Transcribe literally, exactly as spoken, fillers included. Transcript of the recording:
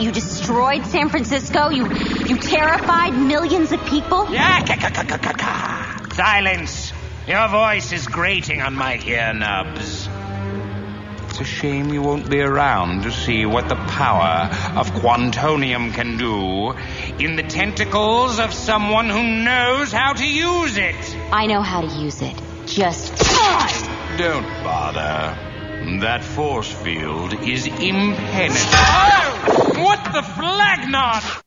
You destroyed San Francisco? You you terrified millions of people? Yeah, silence. Your voice is grating on my ear nubs. It's a shame you won't be around to see what the power of Quantonium can do in the tentacles of someone who knows how to use it. I know how to use it. Just... Don't bother. That force field is impenetrable. Oh! What the flagnot?